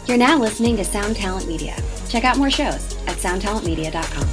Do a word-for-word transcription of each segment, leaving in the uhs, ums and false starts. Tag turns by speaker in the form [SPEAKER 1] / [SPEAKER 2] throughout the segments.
[SPEAKER 1] You're now listening to Sound Talent Media. Check out more shows at sound talent media dot com.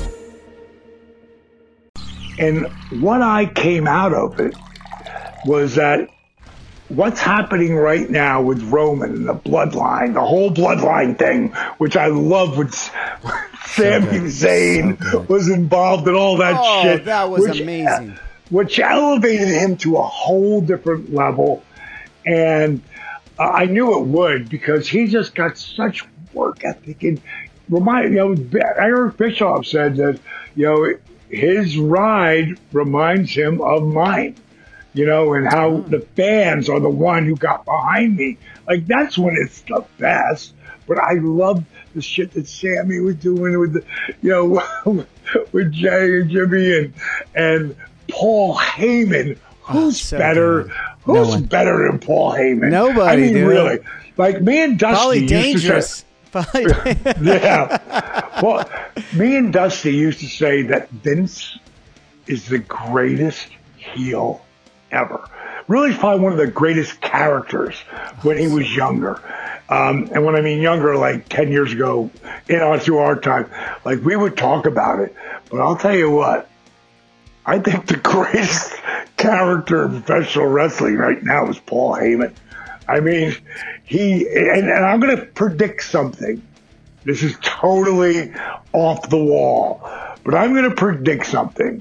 [SPEAKER 2] And what I came out of it was that what's happening right now with Roman and the bloodline, the whole bloodline thing, which I love with Sami Zayn so was involved in all that
[SPEAKER 3] oh,
[SPEAKER 2] shit.
[SPEAKER 3] that was
[SPEAKER 2] which,
[SPEAKER 3] amazing.
[SPEAKER 2] Which elevated him to a whole different level. And uh, I knew it would because he just got such work ethic. And remind, you know, Eric Bischoff said that, you know, his ride reminds him of mine. You know, and how the fans are the one who got behind me. Like, that's when it's the best. But I love the shit that Sami was doing with, the, you know, with Jay and Jimmy and and Paul Heyman. Who's oh, so better? Good. Who's no better than Paul Heyman?
[SPEAKER 3] Nobody,
[SPEAKER 2] I mean,
[SPEAKER 3] dude.
[SPEAKER 2] Really. Like, me and Dusty
[SPEAKER 3] Probably
[SPEAKER 2] used
[SPEAKER 3] dangerous.
[SPEAKER 2] to say... yeah. Well, me and Dusty used to say that Vince is the greatest heel ever. Really, probably one of the greatest characters when he was younger. Um, and when I mean younger, like ten years ago, in our, through our time, like we would talk about it. But I'll tell you what, I think the greatest character in professional wrestling right now is Paul Heyman. I mean, he, and, and I'm going to predict something. This is totally off the wall, but I'm going to predict something.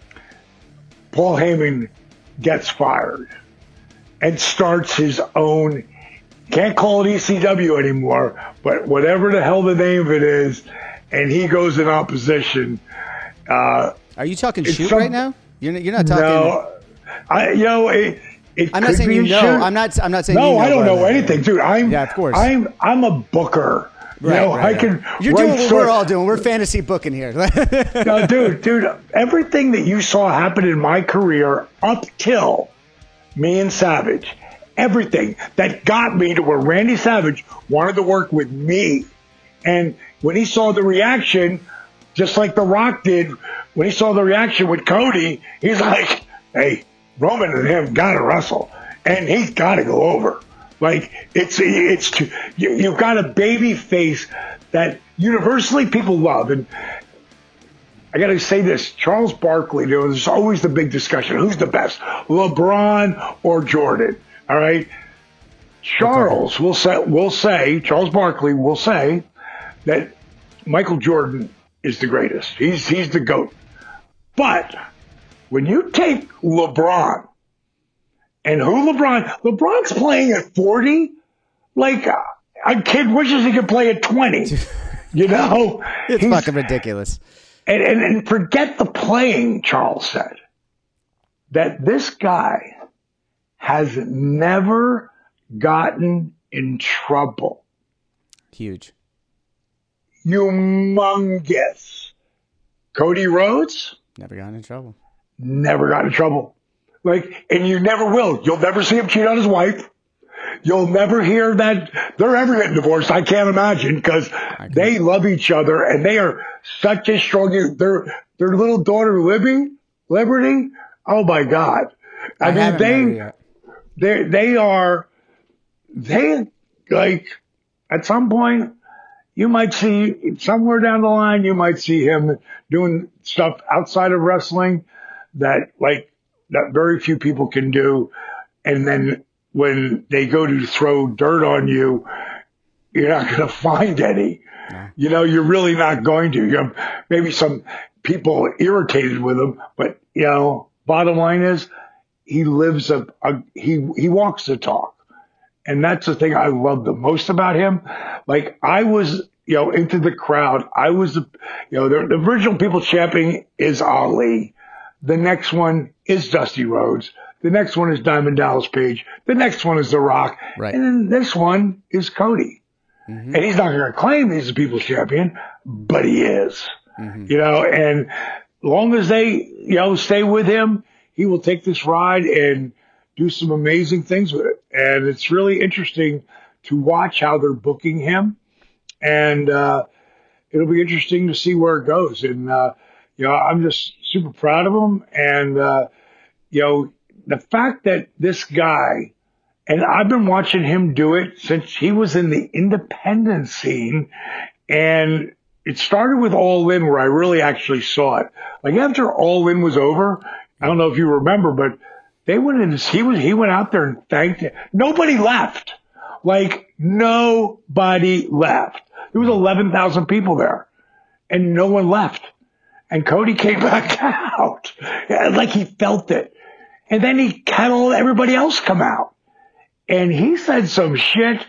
[SPEAKER 2] Paul Heyman gets fired and starts his own, can't call it E C W anymore, but whatever the hell the name of it is, and he goes in opposition. Uh,
[SPEAKER 3] Are you talking shoot some, right now? You're, you're not talking.
[SPEAKER 2] No, I, you know, it, it
[SPEAKER 3] I'm
[SPEAKER 2] could
[SPEAKER 3] not saying
[SPEAKER 2] be
[SPEAKER 3] you
[SPEAKER 2] a
[SPEAKER 3] know.
[SPEAKER 2] shoot.
[SPEAKER 3] I'm not. I'm not saying.
[SPEAKER 2] No,
[SPEAKER 3] you know
[SPEAKER 2] I don't know
[SPEAKER 3] that.
[SPEAKER 2] anything, dude. I'm.
[SPEAKER 3] Yeah, of course.
[SPEAKER 2] I'm. I'm a booker. You
[SPEAKER 3] right,
[SPEAKER 2] know,
[SPEAKER 3] right,
[SPEAKER 2] I
[SPEAKER 3] right.
[SPEAKER 2] can.
[SPEAKER 3] You're doing what
[SPEAKER 2] story.
[SPEAKER 3] we're all doing. We're fantasy booking here.
[SPEAKER 2] No, dude, dude. Everything that you saw happen in my career up till me and Savage, everything that got me to where Randy Savage wanted to work with me, and when he saw the reaction, just like The Rock did, when he saw the reaction with Cody, he's like, "Hey, Roman and him got to wrestle, and he's got to go over." Like, it's, it's, too, you, you've got a baby face that universally people love. And I got to say this, Charles Barkley, there was always the big discussion. Who's the best, LeBron or Jordan? All right. Charles will say, will say, Charles Barkley will say that Michael Jordan is the greatest. He's, he's the GOAT. But when you take LeBron, and who LeBron? LeBron's playing at forty like a, a kid wishes he could play at twenty. You know?
[SPEAKER 3] It's
[SPEAKER 2] He's,
[SPEAKER 3] fucking ridiculous.
[SPEAKER 2] And, and, and forget the playing, Charles said. That this guy has never gotten in trouble.
[SPEAKER 3] Huge.
[SPEAKER 2] Humongous. Cody Rhodes?
[SPEAKER 3] Never got in trouble.
[SPEAKER 2] Never got in trouble. Like, and you never will. You'll never see him cheat on his wife. You'll never hear that they're ever getting divorced. I can't imagine because they love each other and they are such a strong. Their their little daughter Libby, Liberty. Oh my God! I,
[SPEAKER 3] I
[SPEAKER 2] mean they they they are they like at some point you might see somewhere down the line you might see him doing stuff outside of wrestling that like. that very few people can do. And then when they go to throw dirt on you, you're not going to find any. No. You know, you're really not going to. You have maybe some people irritated with him, but, you know, bottom line is he lives a, a he, he walks the talk. And that's the thing I love the most about him. Like I was, you know, into the crowd. I was, you know, the, the original People's Champion is Ali. The next one is Dusty Rhodes. The next one is Diamond Dallas Page. The next one is The Rock.
[SPEAKER 3] Right.
[SPEAKER 2] And then this one is Cody. Mm-hmm. And he's not going to claim he's the People's Champion, but he is. Mm-hmm. You know, and as long as they, you know, stay with him, he will take this ride and do some amazing things with it. And it's really interesting to watch how they're booking him. And uh, it'll be interesting to see where it goes. And, uh, you know, I'm just super proud of him. And, uh, you know, the fact that this guy And I've been watching him do it since he was in the independent scene. And it started with All In, where I really actually saw it. Like after All In was over, I don't know if you remember, but they went in, he was, he went out there and thanked it. Nobody left. Like nobody left. There was eleven thousand people there and no one left. And Cody came back out like he felt it. And then he had all, everybody else come out. And he said some shit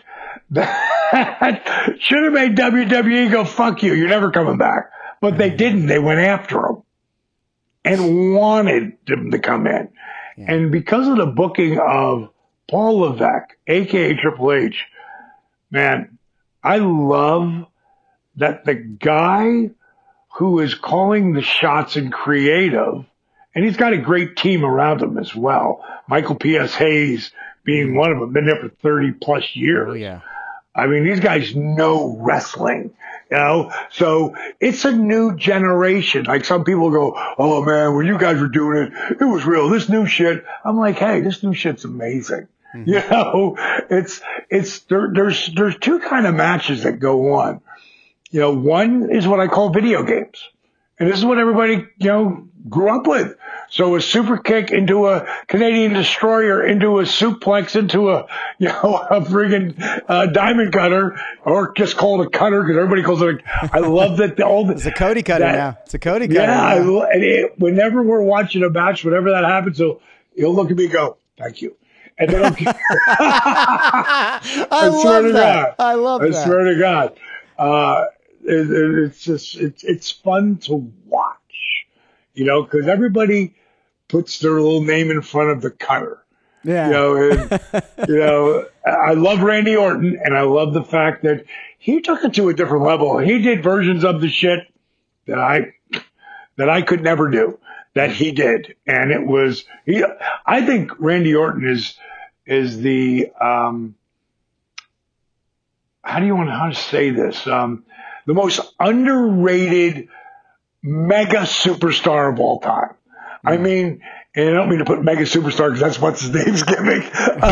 [SPEAKER 2] that should have made W W E go, fuck you, you're never coming back. But they didn't. They went after him and wanted him to come in. Yeah. And because of the booking of Paul Levesque, a k a. Triple H, man, I love that the guy who is calling the shots in creative, and he's got a great team around him as well. Michael P S. Hayes being one of them, been there for thirty plus years.
[SPEAKER 3] Oh, yeah.
[SPEAKER 2] I mean, these guys know wrestling, you know? So it's a new generation. Like some people go, oh man, when you guys were doing it, it was real. This new shit. I'm like, hey, this new shit's amazing. Mm-hmm. You know, it's, it's, there, there's, there's two kind of matches that go on. You know, one is what I call video games. And this is what everybody, you know, grew up with. So a super kick into a Canadian destroyer, into a suplex, into a, you know, a friggin' uh, diamond cutter, or just call it a cutter because everybody calls it a, I love that the, all the,
[SPEAKER 3] it's a Cody cutter that, now. It's a Cody cutter.
[SPEAKER 2] Yeah. I,
[SPEAKER 3] now.
[SPEAKER 2] and it, whenever we're watching a match, whenever that happens, he'll, he'll look at me and go, thank you. And they don't care.
[SPEAKER 3] I, I
[SPEAKER 2] love
[SPEAKER 3] swear to
[SPEAKER 2] that.
[SPEAKER 3] God. I love
[SPEAKER 2] I
[SPEAKER 3] that.
[SPEAKER 2] I swear to God. Uh, it, it, it's just, it's, it's fun to watch, you know, because everybody puts their little name in front of the cutter.
[SPEAKER 3] Yeah.
[SPEAKER 2] You know, and, you know, I love Randy Orton, and I love the fact that he took it to a different level. He did versions of the shit that I, that I could never do, that he did. And it was, he, I think Randy Orton is, is the, um, how do you want to, how to say this? Um, the most underrated mega superstar of all time. I mean, and I don't mean to put mega superstar because that's what's his name's gimmick.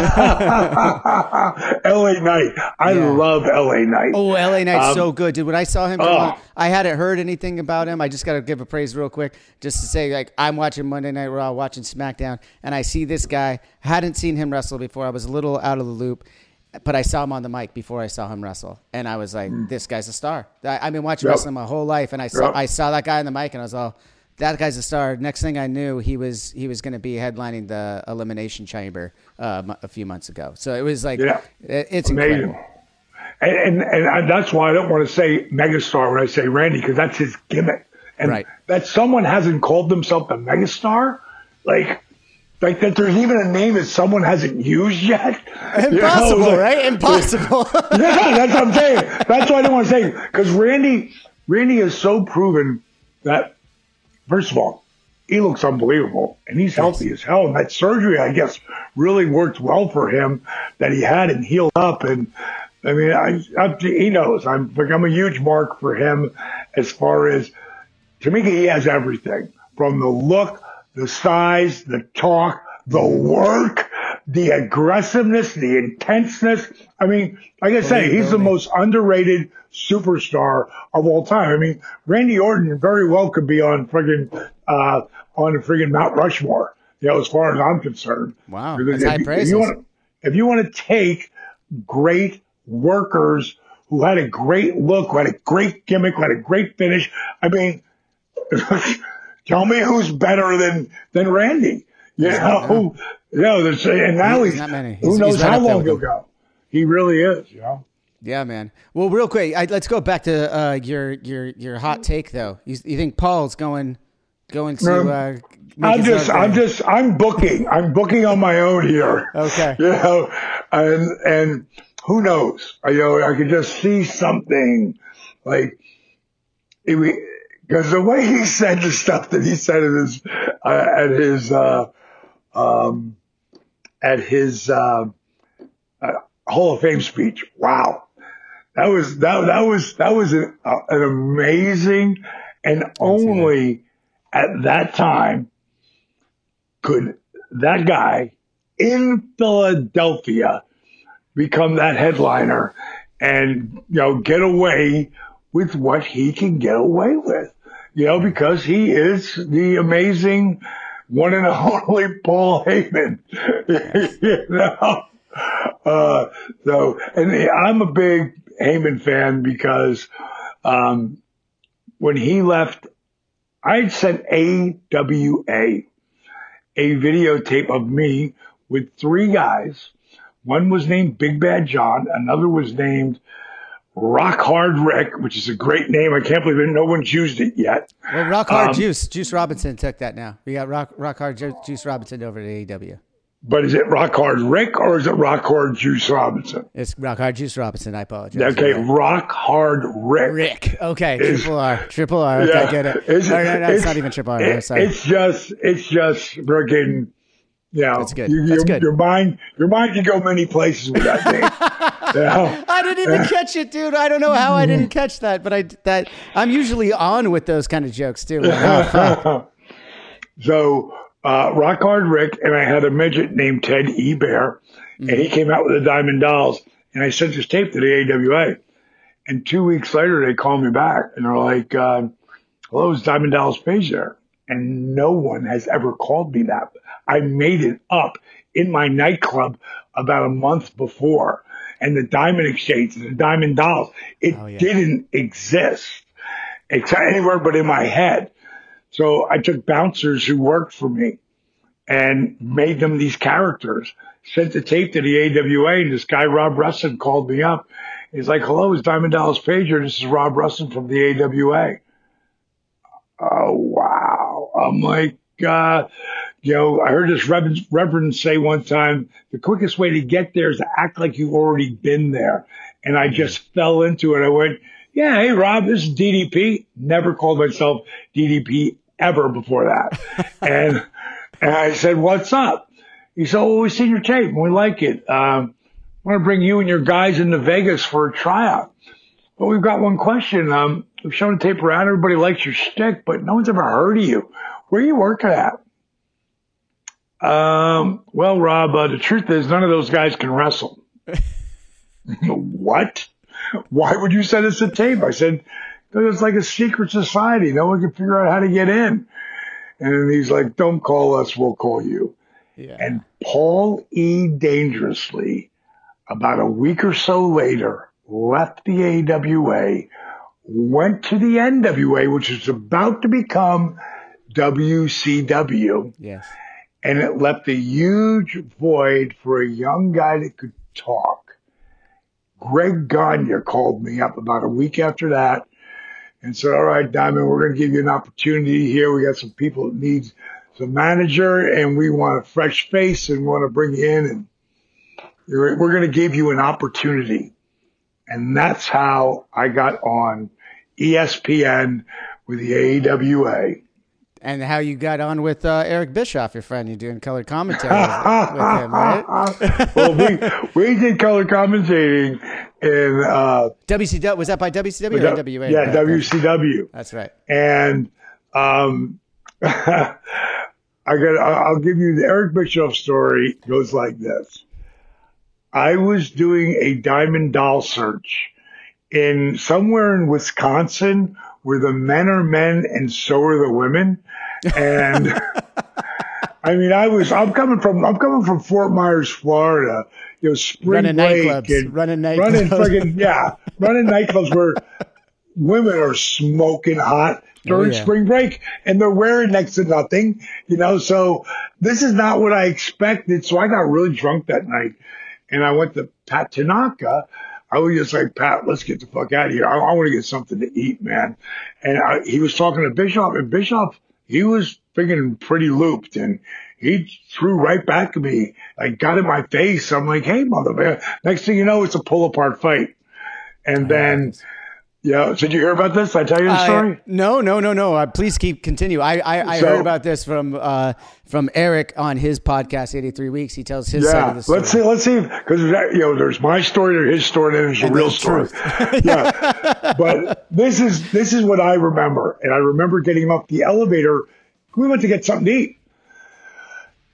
[SPEAKER 2] L A Knight. I yeah. love L A Knight.
[SPEAKER 3] Oh, L A Knight's um, so good, dude. When I saw him, come
[SPEAKER 2] oh.
[SPEAKER 3] on, I hadn't heard anything about him. I just got to give a praise real quick just to say, like, I'm watching Monday Night Raw, watching SmackDown, and I see this guy. I hadn't seen him wrestle before. I was a little out of the loop. But I saw him on the mic before I saw him wrestle, and I was like, "This guy's a star." I, I've been watching yep. wrestling my whole life, and I saw yep. I saw that guy on the mic, and I was all, "That guy's a star." Next thing I knew, he was he was going to be headlining the Elimination Chamber uh, a few months ago. So it was like, yeah. it, it's
[SPEAKER 2] amazing.
[SPEAKER 3] Incredible.
[SPEAKER 2] And, and and that's why I don't want to say megastar when I say Randy, because that's his gimmick, and
[SPEAKER 3] right.
[SPEAKER 2] that someone hasn't called themselves a megastar, like. Like that there's even a name that someone hasn't used yet.
[SPEAKER 3] Impossible, you know, like, right? Impossible.
[SPEAKER 2] Yeah, that's what I'm saying. That's what I don't want to say. Because Randy, Randy is so proven that, first of all, he looks unbelievable. And he's healthy yes. as hell. And that surgery, I guess, really worked well for him, that he had and healed up. And, I mean, I, I, he knows. I'm, I'm a huge mark for him as far as, to me, he has everything. From the look, the size, the talk, the work, the aggressiveness, the intenseness. I mean, like I say, he's the most underrated superstar of all time. I mean, Randy Orton very well could be on friggin' uh, on friggin' Mount Rushmore, you know, as far as I'm concerned.
[SPEAKER 3] Wow,
[SPEAKER 2] because
[SPEAKER 3] that's high
[SPEAKER 2] if,
[SPEAKER 3] praises.
[SPEAKER 2] If you, want, if you want to take great workers who had a great look, who had a great gimmick, who had a great finish, I mean, tell me who's better than, than Randy. You know, you know, there's, and now he's, he's not many. Who he's, knows he's right how long he'll go. He really is, you know.
[SPEAKER 3] Yeah, man. Well, real quick, I, let's go back to uh, your your your hot take though. You, you think Paul's going going to? Uh,
[SPEAKER 2] I'm just, I'm just, I'm booking. I'm booking on my own here.
[SPEAKER 3] Okay.
[SPEAKER 2] You know, and and who knows? I, you know, I could just see something like it. Because the way he said the stuff that he said at his, uh, at his, uh, um, at his uh, uh, Hall of Fame speech, wow, that was that that was that was an, uh, an amazing, and only at that time could that guy in Philadelphia become that headliner and, you know, get away with what he can get away with, you know, because he is the amazing one and only Paul Heyman, you know. Uh, so, and I'm a big Heyman fan because um, when he left, I had sent A W A a videotape of me with three guys. One was named Big Bad John. Another was named Rock Hard Rick, which is a great name. I can't believe it. No one's used it yet.
[SPEAKER 3] Well, Rock Hard
[SPEAKER 2] um,
[SPEAKER 3] Juice. Juice Robinson took that now. We got Rock, Rock Hard Ju- Juice Robinson over at A E W.
[SPEAKER 2] But is it Rock Hard Rick or is it Rock Hard Juice Robinson?
[SPEAKER 3] It's Rock Hard Juice Robinson. I apologize.
[SPEAKER 2] Okay, Rock Hard Rick.
[SPEAKER 3] Rick. Okay,
[SPEAKER 2] is,
[SPEAKER 3] triple R. Triple R. Okay,
[SPEAKER 2] yeah,
[SPEAKER 3] get it.
[SPEAKER 2] It's,
[SPEAKER 3] no, no, no, it's,
[SPEAKER 2] it's
[SPEAKER 3] not even triple R.
[SPEAKER 2] It,
[SPEAKER 3] no, sorry.
[SPEAKER 2] It's just, it's just freaking, you know,
[SPEAKER 3] That's good.
[SPEAKER 2] You,
[SPEAKER 3] That's
[SPEAKER 2] your,
[SPEAKER 3] good.
[SPEAKER 2] Your mind, your mind can go many places with that name. You know?
[SPEAKER 3] I didn't even catch it, dude. I don't know how I didn't catch that, but I that I'm usually on with those kind of jokes too. Like, oh, fuck.
[SPEAKER 2] So, uh, Rock Hard Rick and I had a midget named Ted E. Bear, mm-hmm. and he came out with the Diamond Dolls, and I sent this tape to the A W A. And two weeks later, they called me back, and they're like, uh, hello, is Diamond Dolls page there? And no one has ever called me that. I made it up in my nightclub about a month before. And the Diamond Exchange and the Diamond Dolls, it
[SPEAKER 3] oh, yeah.
[SPEAKER 2] didn't exist except anywhere but in my head. So I took bouncers who worked for me and made them these characters, sent the tape to the A W A, and this guy, Rob Russin, called me up. He's like, hello, it's Diamond Dallas Pager. This is Rob Russin from the A W A. Oh, wow. I'm like, uh, you know, I heard this reverend, reverend say one time, the quickest way to get there is to act like you've already been there. And I just fell into it. I went, yeah, hey, Rob, this is D D P. Never called myself D D P ever before that. and and I said, what's up? He said, oh, we've seen your tape and we like it. Um, I want to bring you and your guys into Vegas for a tryout. But we've got one question. Um, we've shown the tape around. Everybody likes your shtick, but no one's ever heard of you. Where are you working at? Um, well, Rob, uh, the truth is none of those guys can wrestle. What? Why would you send us a tape? I said, because it's like a secret society. No one can figure out how to get in. And he's like, don't call us, we'll call you. Yeah. And Paul E. Dangerously, about a week or so later, left the A W A, went to the N W A, which is about to become W C W.
[SPEAKER 3] Yes.
[SPEAKER 2] And it left a huge void for a young guy that could talk. Greg Gagne called me up about a week after that and said, all right, Diamond, we're going to give you an opportunity here. We got some people that need some manager, and we want a fresh face and want to bring you in, and we're going to give you an opportunity. And that's how I got on E S P N with the A E W A.
[SPEAKER 3] And how you got on with uh, Eric Bischoff, your friend. You're doing color commentary with him, right?
[SPEAKER 2] Well, we we did color commentating in uh,
[SPEAKER 3] W C W. Was that by W C W or N W A?
[SPEAKER 2] Yeah, right, W C W.
[SPEAKER 3] That's right.
[SPEAKER 2] And um, I got. I'll give you the Eric Bischoff story. It goes like this. I was doing a Diamond Doll search in somewhere in Wisconsin where the men are men and so are the women. And I mean, I was, I'm coming from, I'm coming from Fort Myers, Florida, you know, spring
[SPEAKER 3] running
[SPEAKER 2] break
[SPEAKER 3] nightclubs,
[SPEAKER 2] and
[SPEAKER 3] running nightclubs,
[SPEAKER 2] running friggin', yeah, running nightclubs where women are smoking hot during oh, yeah. spring break and they're wearing next to nothing, you know, so this is not what I expected. So I got really drunk that night and I went to Pat Tanaka. I was just like, Pat, let's get the fuck out of here. I, I want to get something to eat, man. And I, he was talking to Bischoff, and Bischoff, he was thinking pretty looped, and he threw right back at me, like got in my face. I'm like, hey, motherfucker. Next thing you know, it's a pull-apart fight. And then, yeah, so did you hear about this? Did I tell you the story?
[SPEAKER 3] Uh, no, no, no, no. Uh, please keep continue. I I, I so, heard about this from uh, from Eric on his podcast, eighty-three Weeks. He tells his
[SPEAKER 2] yeah,
[SPEAKER 3] side of the story.
[SPEAKER 2] Let's see, let's see, because you know, there's my story, there's his story, and there's the real story. Yeah, but this is this is what I remember, and I remember getting him up the elevator. We went to get something to eat,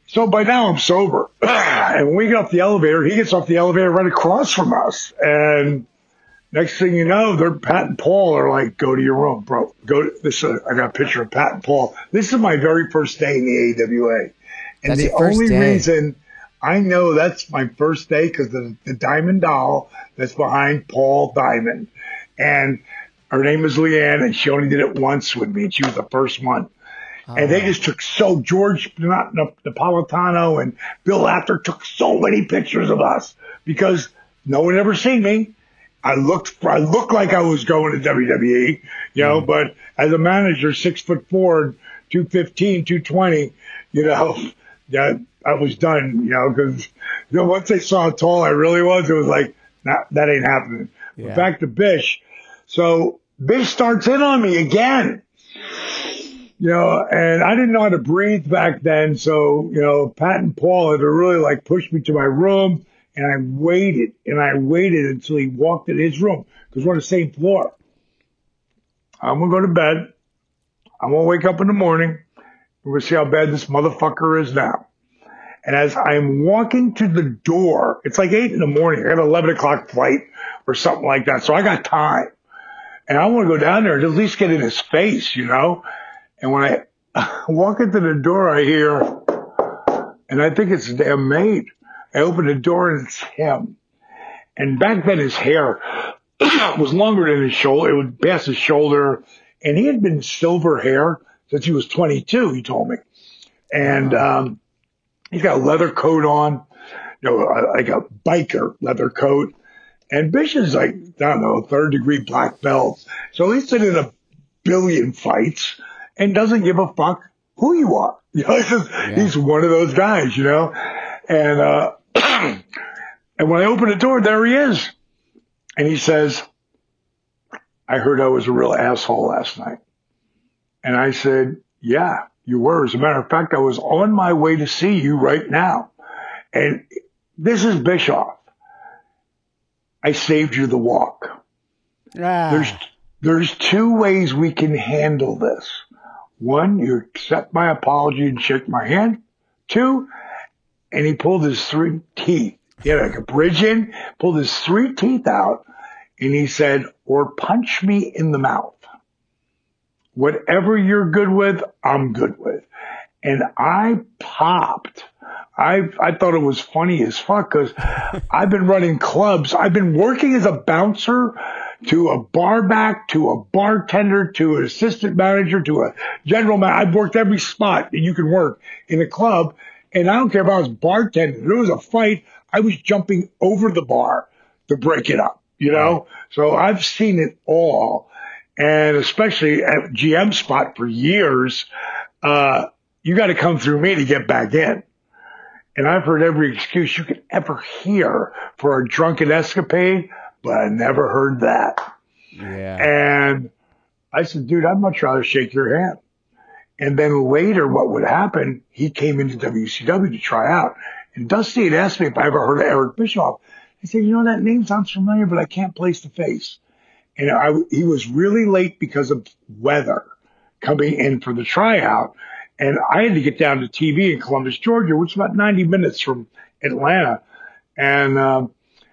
[SPEAKER 2] So by now I'm sober. And when we get off the elevator, he gets off the elevator right across from us. And next thing you know, they're Pat and Paul are like, go to your room, bro. Go to this. Uh, I got a picture of Pat and Paul. This is my very first day in the A W A. And
[SPEAKER 3] that's
[SPEAKER 2] the only day. reason I know that's my first day because the, the Diamond doll that's behind Paul Diamond. And her name is Leanne, and she only did it once with me, and she was the first one. Oh. And they just took so, George not, Napolitano and Bill Apter took so many pictures of us because no one ever seen me. I looked, I looked like I was going to W W E, you know, mm. but as a manager, six foot four, two fifteen, two twenty, you know, yeah, I was done, you know, because you know, once they saw how tall I really was, it was like, nah, that ain't happening. Yeah. Back to Bish. So Bish starts in on me again, you know, and I didn't know how to breathe back then. So, you know, Pat and Paul had to really like push me to my room, and I waited and I waited until he walked in his room because we're on the same floor. I'm going to go to bed. I'm going to wake up in the morning. We're going to see how bad this motherfucker is now. And as I'm walking to the door, it's like eight in the morning. I got an eleven o'clock flight or something like that. So I got time. And I want to go down there and at least get in his face, you know. And when I walk into the door, I hear, and I think it's a damn maid. I open the door and it's him. And back then his hair was longer than his shoulder. It would pass his shoulder. And he had been silver hair since he was twenty-two, he told me. And um, he's got a leather coat on, you know, like a biker leather coat. And Bish is like, I don't know, third degree black belt. So he's been in a billion fights and doesn't give a fuck who you are. You know, he's, just, yeah. he's one of those guys, you know. And uh, and when I open the door, there he is. And he says, I heard I was a real asshole last night. And I said, yeah, you were. As a matter of fact, I was on my way to see you right now. And this is Bischoff. I saved you the walk. Ah. There's there's two ways we can handle this. One, you accept my apology and shake my hand. Two, and he pulled his three teeth. He had like a bridge in, pulled his three teeth out, and he said, or punch me in the mouth. Whatever you're good with, I'm good with. And I popped. I I thought it was funny as fuck because I've been running clubs. I've been working as a bouncer to a bar back to a bartender to an assistant manager to a general manager. I've worked every spot that you can work in a club. And I don't care if I was bartending. If there was a fight, I was jumping over the bar to break it up, you know? So I've seen it all. And especially at G M spot for years, uh, you got to come through me to get back in. And I've heard every excuse you could ever hear for a drunken escapade, but I never heard that. Yeah. And I said, dude, I'd much rather shake your hand. And then later what would happen, he came into W C W to try out. And Dusty had asked me if I ever heard of Eric Bischoff. I said, you know, that name sounds familiar, but I can't place the face. And I, he was really late because of weather coming in for the tryout. And I had to get down to T V in Columbus, Georgia, which is about ninety minutes from Atlanta. And um,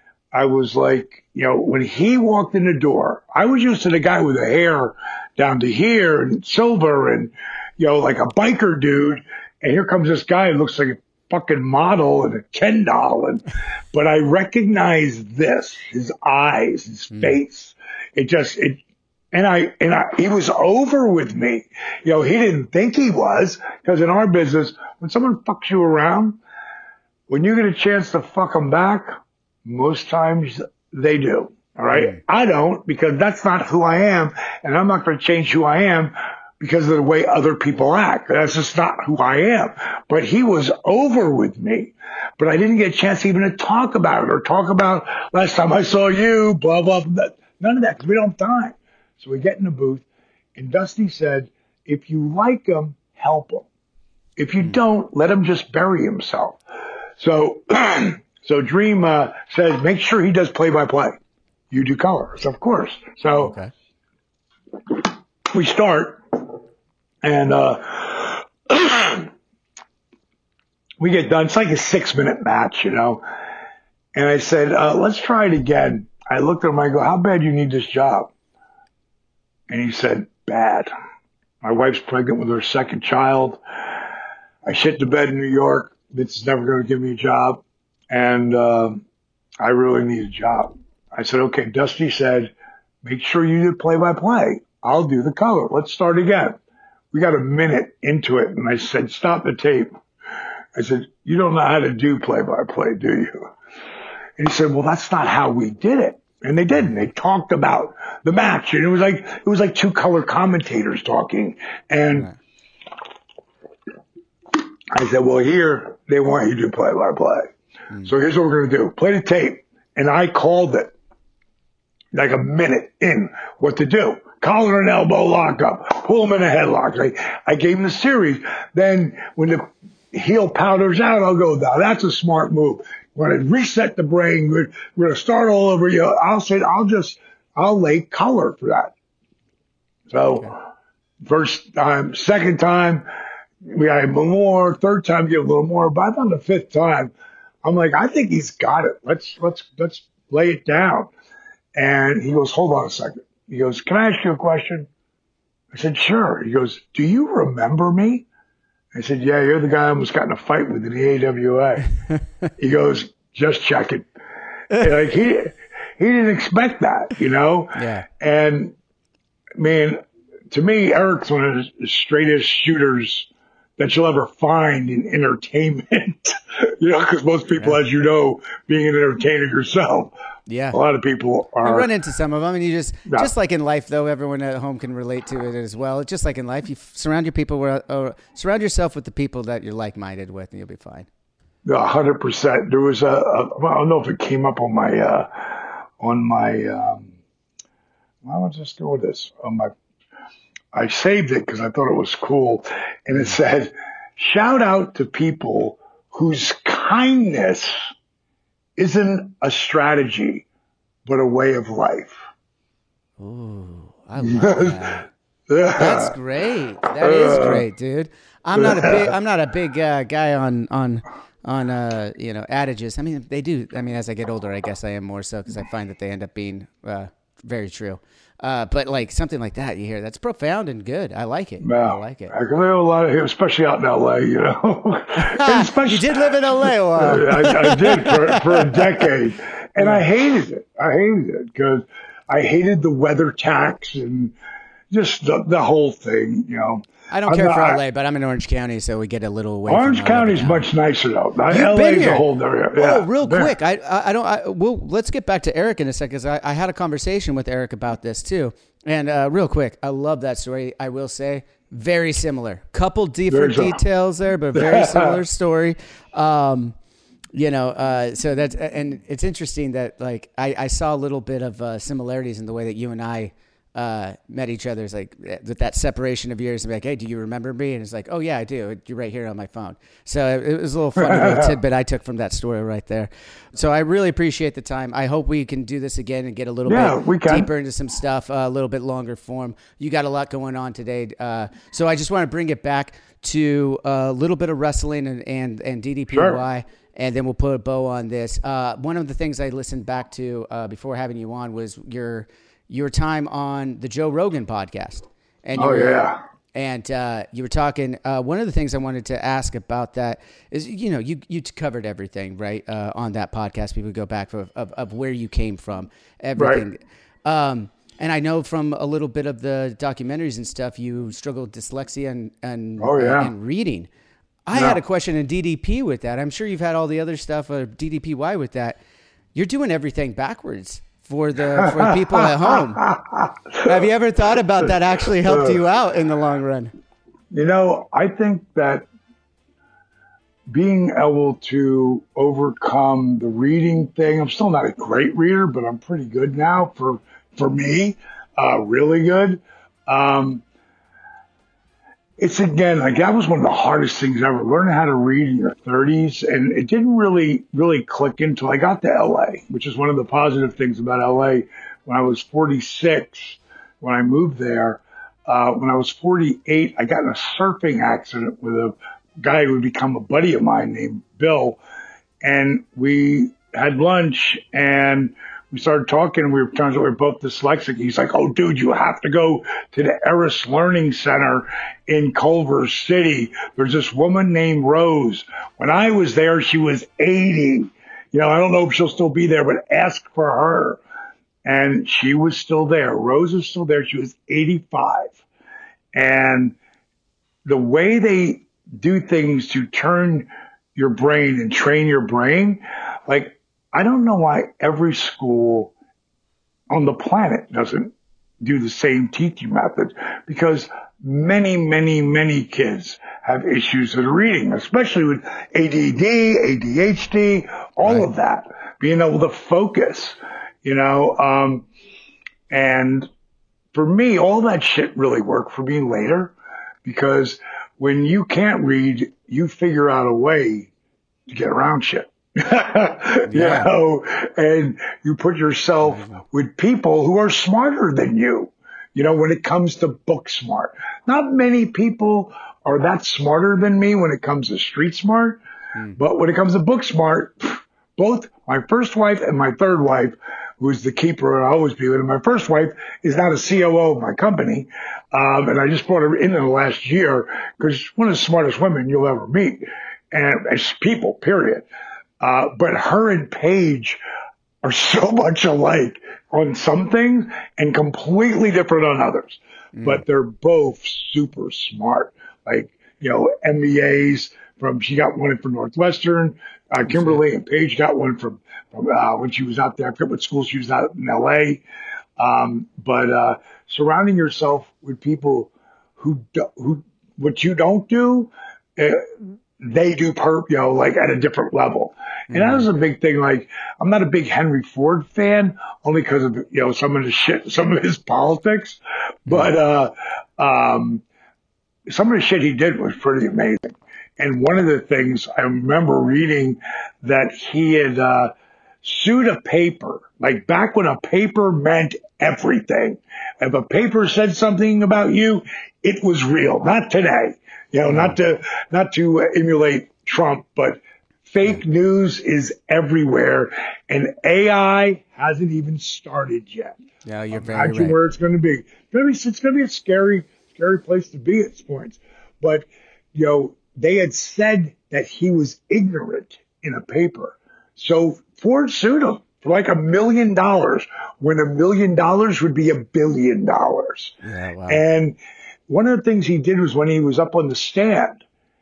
[SPEAKER 2] I was like, you know, when he walked in the door, I was used to the guy with the hair down to here and silver and, you know, like a biker dude. And here comes this guy who looks like a fucking model and a Ken doll. And, but I recognized this, his eyes, his mm. face. It just, it, and I, and I, he was over with me. You know, he didn't think he was, because in our business, when someone fucks you around, when you get a chance to fuck them back, most times they do. All right. Mm. I don't, because that's not who I am. And I'm not going to change who I am because of the way other people act. That's just not who I am. But he was over with me. But I didn't get a chance even to talk about it or talk about last time I saw you, blah, blah, blah. None of that, because we don't have time. So we get in the booth, and Dusty said, if you like him, help him. If you mm. don't, let him just bury himself. So so Dream uh, says, make sure he does play-by-play. You do colors, of course. So okay. we start, and uh, we get done. It's like a six minute match, you know. And I said, uh, let's try it again. I looked at him, I go, how bad do you need this job? And he said, bad. My wife's pregnant with her second child. I shit the bed in New York. Vince is never going to give me a job. And uh, I really need a job. I said, okay. Dusty said, make sure you do play-by-play. I'll do the color. Let's start again. We got a minute into it. And I said, stop the tape. I said, you don't know how to do play-by-play, do you? And he said, well, that's not how we did it. And they didn't. They talked about the match. And it was like, it was like two color commentators talking. And I said, well, here they want you to do play-by-play. Mm. So here's what we're going to do. Play the tape. And I called it like a minute in what to do. Collar and elbow lock up. Pull him in a headlock. I, I gave him the series. Then when the heel powders out, I'll go, now that's a smart move. We're going to reset the brain. We're, we're going to start all over. You know, I'll say, I'll just, I'll lay color for that. So okay. First time, second time, we got a little more. Third time, get a little more. By the time the fifth time, I'm like, I think he's got it. Let's, let's, let's lay it down. And he goes, hold on a second. He goes, can I ask you a question? I said, sure. He goes, do you remember me? I said, yeah, you're the guy I almost got in a fight with in the A W A. He goes, just checking. Like he, he didn't expect that, you know?
[SPEAKER 3] Yeah.
[SPEAKER 2] And man, to me, Eric's one of the straightest shooters that you'll ever find in entertainment. You know, because most people, yeah. as you know, being an entertainer yourself,
[SPEAKER 3] yeah,
[SPEAKER 2] a lot of people are.
[SPEAKER 3] You run into some of them, and you just,
[SPEAKER 2] yeah.
[SPEAKER 3] just like in life, though, everyone at home can relate to it as well. Just like in life, you surround your people, with, or surround yourself with the people that you're like-minded with, and you'll be fine.
[SPEAKER 2] A hundred percent. There was a, a, I don't know if it came up on my, uh, on my, um, well, let's just go with this. On my, I saved it because I thought it was cool, and it said, "Shout out to people whose kindness isn't a strategy, but a way of life."
[SPEAKER 3] Ooh, I love that. That's great. That is great, dude. I'm not a big, I'm not a big uh, guy on on on uh, you know, adages. I mean, they do. I mean, as I get older, I guess I am more so because I find that they end up being uh, very true. Uh, but like something like that, you hear that's profound and good. I like it.
[SPEAKER 2] Yeah,
[SPEAKER 3] I like it.
[SPEAKER 2] I can live a lot of, especially out in L A. You know,
[SPEAKER 3] you did live in L A. Wow.
[SPEAKER 2] I, I did for for a decade, and I hated it. I hated it because I hated the weather tax and just the, the whole thing. You know,
[SPEAKER 3] I don't
[SPEAKER 2] I'm
[SPEAKER 3] care
[SPEAKER 2] not,
[SPEAKER 3] for L A, but I'm in Orange County, so we get a little away.
[SPEAKER 2] Orange County's much nicer though.
[SPEAKER 3] You've
[SPEAKER 2] L
[SPEAKER 3] been
[SPEAKER 2] A's
[SPEAKER 3] here.
[SPEAKER 2] a whole area.
[SPEAKER 3] Oh,
[SPEAKER 2] yeah,
[SPEAKER 3] real
[SPEAKER 2] there.
[SPEAKER 3] quick. I, I I don't. I, we'll let's get back to Eric in a second because I, I had a conversation with Eric about this too. And uh, real quick, I love that story. I will say, very similar. Couple different
[SPEAKER 2] Very
[SPEAKER 3] details there, but very similar story. Um, you know, uh, so that's and it's interesting that like I, I saw a little bit of uh, similarities in the way that you and I uh, met each other. It's like with that separation of years, and be like, hey, do you remember me? And it's like, oh yeah, I do. You're right here on my phone. So it, it was a little funny little tidbit I took from that story right there. So I really appreciate the time. I hope we can do this again and get a little
[SPEAKER 2] yeah,
[SPEAKER 3] bit
[SPEAKER 2] we can.
[SPEAKER 3] deeper into some stuff, uh, a little bit longer form. You got a lot going on today. Uh, so I just want to bring it back to a little bit of wrestling and, and, and D D P Y. Sure. And then we'll put a bow on this. Uh, one of the things I listened back to uh, before having you on was your your time on the Joe Rogan podcast. And you
[SPEAKER 2] oh,
[SPEAKER 3] were,
[SPEAKER 2] yeah.
[SPEAKER 3] And uh, you were talking, uh, one of the things I wanted to ask about that is, you know, you you covered everything, right, uh, on that podcast. People go back for, of, of where you came from, everything. Right. Um, and I know from a little bit of the documentaries and stuff, you struggled with dyslexia and, and,
[SPEAKER 2] oh, yeah.
[SPEAKER 3] and, and reading. I no. had a question in D D P with that. I'm sure you've had all the other stuff, or D D P Y with that. You're doing everything backwards for the for people at home. Have you ever thought about that actually helped you out in the long run?
[SPEAKER 2] You know, I think that being able to overcome the reading thing, I'm still not a great reader, but I'm pretty good now for, for me, uh, really good. Um, It's again, like that was one of the hardest things ever, learning how to read in your thirties. And it didn't really, really click until I got to L A, which is one of the positive things about L A. When I was forty-six, when I moved there, uh, when I was forty-eight, I got in a surfing accident with a guy who would become a buddy of mine named Bill, and we had lunch and we started talking. And we were turns out we were both dyslexic. He's like, "Oh, dude, you have to go to the Eris Learning Center in Culver City. There's this woman named Rose. When I was there, she was eighty. You know, I don't know if she'll still be there, but ask for her." And she was still there. Rose was still there. She was eighty-five. And the way they do things to turn your brain and train your brain, like, I don't know why every school on the planet doesn't do the same teaching method, because many, many, many kids have issues with reading, especially with A D D, A D H D, all right. of that, being able to focus, you know, um, and for me, all that shit really worked for me later, because when you can't read, you figure out a way to get around shit. you yeah. know, and you put yourself with people who are smarter than you, you know, when it comes to book smart. Not many people are that smarter than me when it comes to street smart, mm. but when it comes to book smart, both my first wife and my third wife, who's the keeper I'll always be with, and my first wife is now the C O O of my company, um, and I just brought her in in the last year because she's one of the smartest women you'll ever meet, and as people, period. Uh, but her and Paige are so much alike on some things and completely different on others. Mm. But they're both super smart. Like, you know, M B As from, she got one from Northwestern. Uh, Kimberly and Paige got one from, from uh, when she was out there. I forget what school she was out in L A. Um, but uh, surrounding yourself with people who, do, who what you don't do, uh, they do per, you know, like at a different level. And that was a big thing. Like, I'm not a big Henry Ford fan, only because of, you know, some of the shit, some of his politics. But, uh, um, some of the shit he did was pretty amazing. And one of the things I remember reading that he had, uh, sued a paper, like back when a paper meant everything. If a paper said something about you, it was real. Not today, you know, not to, not to emulate Trump, but fake news is everywhere, and A I hasn't even started yet.
[SPEAKER 3] Yeah, you're very
[SPEAKER 2] Imagine
[SPEAKER 3] right.
[SPEAKER 2] where it's going to be. It's going to be, it's going to be a scary, scary place to be at this point. But, you know, they had said that he was ignorant in a paper. So Ford sued him for like a million dollars, when a million dollars would be a billion dollars.
[SPEAKER 3] Yeah, wow.
[SPEAKER 2] And one of the things he did was when he was up on the stand,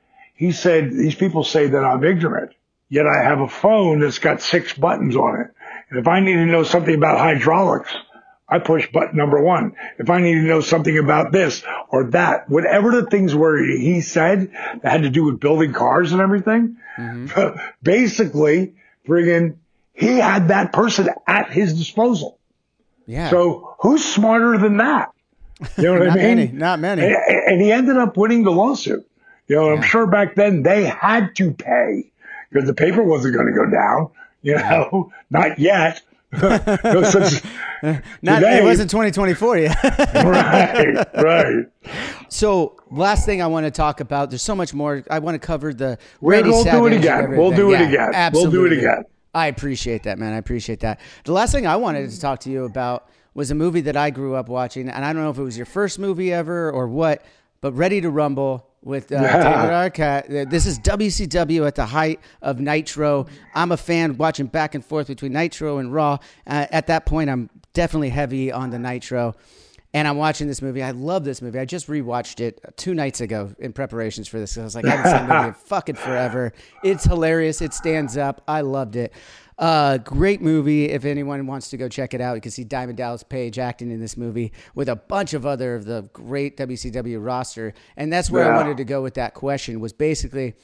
[SPEAKER 2] he said, these people say that I'm ignorant, yet I have a phone that's got six buttons on it. And if I need to know something about hydraulics, I push button number one. If I need to know something about this or that, whatever the things were he said that had to do with building cars and everything, mm-hmm. basically, friggin', he had that person at his disposal.
[SPEAKER 3] Yeah.
[SPEAKER 2] So who's smarter than that? You know what
[SPEAKER 3] Not
[SPEAKER 2] I mean?
[SPEAKER 3] Many, not many.
[SPEAKER 2] And, and he ended up winning the lawsuit. You know,
[SPEAKER 3] Yeah.
[SPEAKER 2] I'm sure back then they had to pay because the paper wasn't going to go down. You know, not yet. No such,
[SPEAKER 3] Not,
[SPEAKER 2] today,
[SPEAKER 3] it wasn't twenty twenty-four yet.
[SPEAKER 2] right, right.
[SPEAKER 3] So last thing I want to talk about, there's so much more. I want to cover the
[SPEAKER 2] We're-
[SPEAKER 3] Randy
[SPEAKER 2] we'll do it
[SPEAKER 3] Savage and
[SPEAKER 2] again. We'll
[SPEAKER 3] everything.
[SPEAKER 2] do it
[SPEAKER 3] Yeah,
[SPEAKER 2] again. We'll
[SPEAKER 3] Absolutely.
[SPEAKER 2] do it again.
[SPEAKER 3] I appreciate that, man. I appreciate that. The last thing I wanted to talk to you about was a movie that I grew up watching, and I don't know if it was your first movie ever or what, but Ready to Rumble with uh,
[SPEAKER 2] Yeah.
[SPEAKER 3] David Arquette. This is W C W at the height of Nitro. I'm a fan watching back and forth between Nitro and Raw. Uh, at that point, I'm definitely heavy on the Nitro. And I'm watching this movie. I love this movie. I just rewatched it two nights ago in preparations for this. I was like, I haven't seen the movie in fucking forever. It's hilarious. It stands up. I loved it. Uh, great movie. If anyone wants to go check it out, you can see Diamond Dallas Page acting in this movie with a bunch of other of the great W C W roster. And that's where
[SPEAKER 2] Yeah.
[SPEAKER 3] I wanted to go with that question was basically,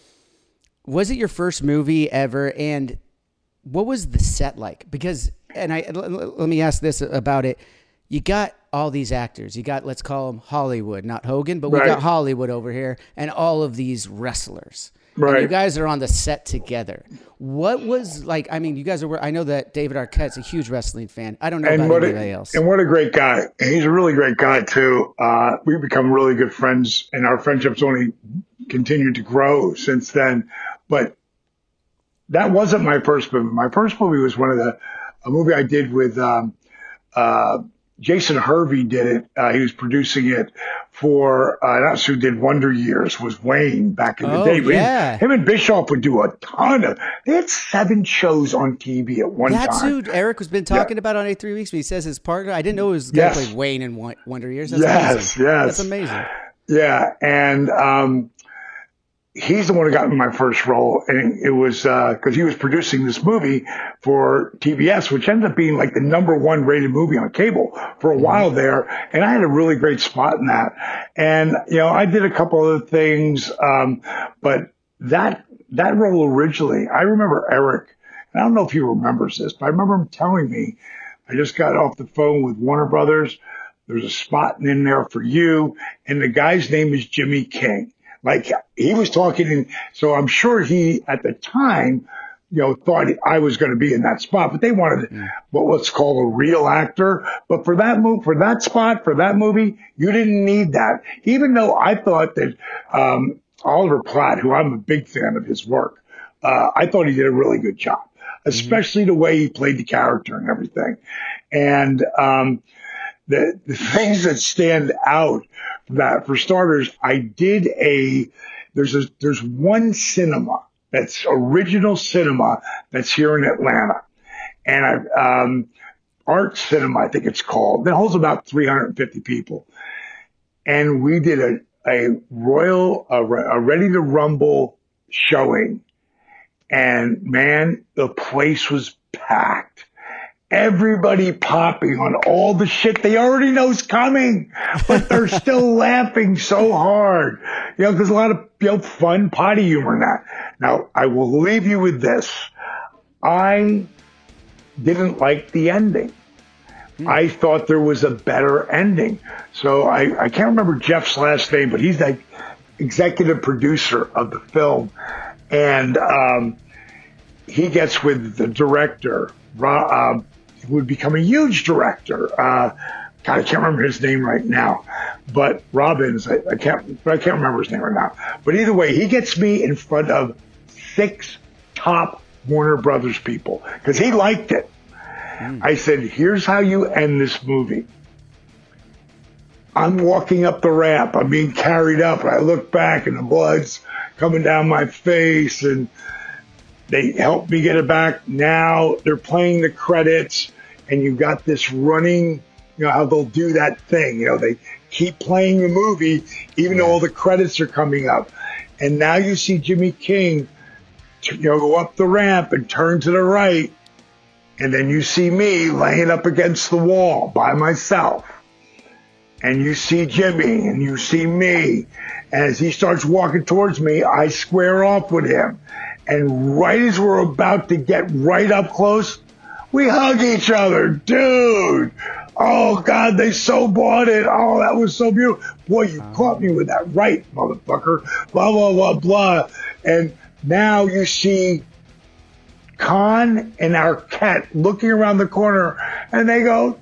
[SPEAKER 3] was it your first movie ever? And what was the set like? Because, and I l- l- let me ask this about it. You got all these actors. You got, let's call them Hollywood, not Hogan, but we
[SPEAKER 2] Right.
[SPEAKER 3] got Hollywood over here and all of these wrestlers. And
[SPEAKER 2] Right.
[SPEAKER 3] you guys are on the set together. What was like, I mean, you guys are, I know that David Arquette's a huge wrestling fan. I don't know
[SPEAKER 2] And
[SPEAKER 3] about
[SPEAKER 2] what,
[SPEAKER 3] anybody
[SPEAKER 2] a,
[SPEAKER 3] else.
[SPEAKER 2] and what a great guy. And he's a really great guy, too. Uh, we've become really good friends, and our friendship's only continued to grow since then. But that wasn't my first movie. My first movie was one of the a movie I did with um, uh, Jason Hervey. Did it? Uh, he was producing it for. Uh, that's who did Wonder Years. Was Wayne back in the
[SPEAKER 3] Oh,
[SPEAKER 2] day? But
[SPEAKER 3] yeah.
[SPEAKER 2] Him and Bischoff would do a ton of. They had seven shows on T V at one
[SPEAKER 3] That's
[SPEAKER 2] time.
[SPEAKER 3] who Eric has been talking
[SPEAKER 2] Yeah.
[SPEAKER 3] about on eight three Weeks. But he says his partner. I didn't know it was going to
[SPEAKER 2] Yes.
[SPEAKER 3] play Wayne in Won- Wonder Years. That's
[SPEAKER 2] Yes,
[SPEAKER 3] amazing.
[SPEAKER 2] yes.
[SPEAKER 3] That's amazing.
[SPEAKER 2] Yeah, and um, he's the one who got me my first role, and it was because uh, he was producing this movie for T B S, which ended up being like the number one rated movie on cable for a mm-hmm. while there, and I had a really great spot in that. And you know, I did a couple other things, um, but that that role originally, I remember Eric. And I don't know if he remembers this, but I remember him telling me, I just got off the phone with Warner Brothers. There's a spot in there for you. And the guy's name is Jimmy King. Like he was talking. And so I'm sure he, at the time, you know, thought I was going to be in that spot, but they wanted mm. what what's called a real actor. But for that move, for that spot, for that movie, you didn't need that. Even though I thought that, um, Oliver Platt, who I'm a big fan of his work, uh, I thought he did a really good job, especially mm-hmm. the way he played the character and everything. And, um, The, the things that stand out from that, for starters, I did a, there's a, there's one cinema that's original cinema that's here in Atlanta. And I, um, Art Cinema, I think it's called, that holds about three hundred fifty people. And we did a, a Royal, a, a Ready to Rumble showing. And man, the place was packed. Everybody popping on all the shit they already know is coming, but they're still laughing so hard. You know, there's a lot of, you know, fun potty humor in that. Now, I will leave you with this. I didn't like the ending. Hmm. I thought there was a better ending. So I, I can't remember Jeff's last name, but he's the executive producer of the film. And um, he gets with the director, um, would become a huge director. Uh, God, I can't remember his name right now, but Robbins, I, I can't, I can't remember his name right now. But either way, he gets me in front of six top Warner Brothers people because he liked it. Mm. I said, here's how you end this movie. I'm walking up the ramp. I'm being carried up. And I look back and the blood's coming down my face and they helped me get it back. Now they're playing the credits and you got this running, you know, how they'll do that thing. You know, they keep playing the movie even though all the credits are coming up. And now you see Jimmy King, you know, go up the ramp and turn to the right. And then you see me laying up against the wall by myself. And you see Jimmy and you see me. And as he starts walking towards me, I square off with him. And right as we're about to get right up close, we hug each other. Dude, oh, God, they so bought it. Oh, that was so beautiful. Boy, you caught me with that right, motherfucker. Blah, blah, blah, blah. And now you see Khan and Arquette looking around the corner, and they go,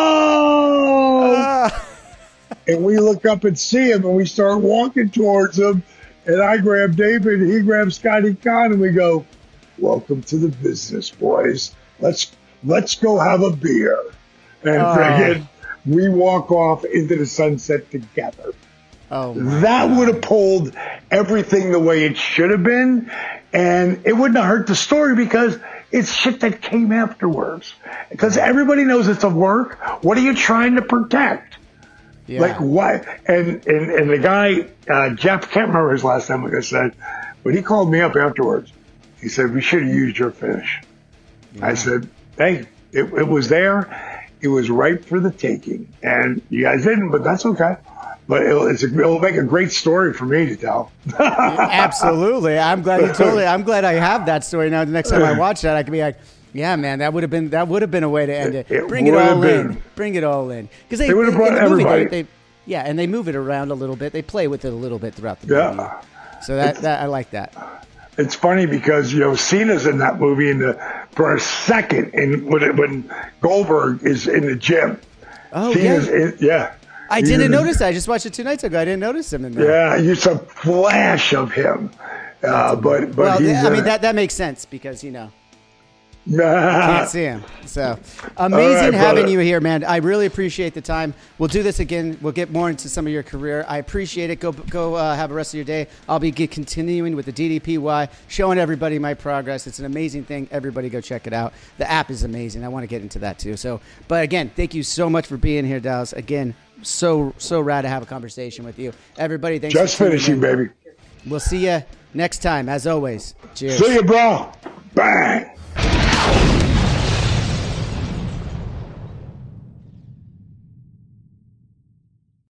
[SPEAKER 2] no! Ah. And we look up and see him, and we start walking towards him. And I grab David, he grabs Scotty Khan, and we go, welcome to the business, boys. Let's let's go have a beer. And oh. friggin', we walk off into the sunset together.
[SPEAKER 3] Oh,
[SPEAKER 2] that would have pulled everything the way it should have been. And it wouldn't have hurt the story because it's shit that came afterwards. Because everybody knows it's a work. What are you trying to protect? Yeah. Like what? And, and and the guy, uh, Jeff, can't remember his last name, like I said, but he called me up afterwards. He said, we should have used your finish. Yeah. I said, hey, it, it was there. It was ripe for the taking. And you guys didn't, but that's okay. But it'll, it's a, it'll make a great story for me to tell.
[SPEAKER 3] Absolutely. I'm glad you told it. I'm glad I have that story now. The next time I watch that, I can be like, yeah, man, that would have been that would have been a way to end it. it Bring it all been. in. Bring it all in. Because they,
[SPEAKER 2] they would have brought
[SPEAKER 3] the
[SPEAKER 2] everybody.
[SPEAKER 3] Movie, they, they, yeah, and they move it around a little bit. They play with it a little bit throughout the movie.
[SPEAKER 2] Yeah.
[SPEAKER 3] So that, that I like that.
[SPEAKER 2] It's funny because, you know, Cena's in that movie in the, for a second and when, it, when Goldberg is in the gym.
[SPEAKER 3] Oh,
[SPEAKER 2] Cena's
[SPEAKER 3] yeah.
[SPEAKER 2] In, yeah.
[SPEAKER 3] I
[SPEAKER 2] You
[SPEAKER 3] didn't
[SPEAKER 2] know,
[SPEAKER 3] notice that. I just watched it two nights ago. I didn't notice him in there.
[SPEAKER 2] Yeah, you saw a flash of him. Uh, but but
[SPEAKER 3] Well,
[SPEAKER 2] he's,
[SPEAKER 3] I mean,
[SPEAKER 2] uh,
[SPEAKER 3] that, that makes sense because, you know,
[SPEAKER 2] nah.
[SPEAKER 3] can't see him. So amazing
[SPEAKER 2] right,
[SPEAKER 3] having
[SPEAKER 2] brother.
[SPEAKER 3] you here, man. I really appreciate the time. We'll do this again. We'll get more into some of your career. I appreciate it. Go go uh, have the rest of your day. I'll be get continuing with the D D P Y, showing everybody my progress. It's an amazing thing. Everybody go check it out. The app is amazing. I want to get into that too. So, but again, thank you so much for being here, Dallas. Again, so so rad to have a conversation with you. Everybody, thanks
[SPEAKER 2] Just
[SPEAKER 3] for tuning
[SPEAKER 2] finishing,
[SPEAKER 3] in.
[SPEAKER 2] baby.
[SPEAKER 3] We'll see you next time. As always, cheers.
[SPEAKER 2] See you, bro. Bang.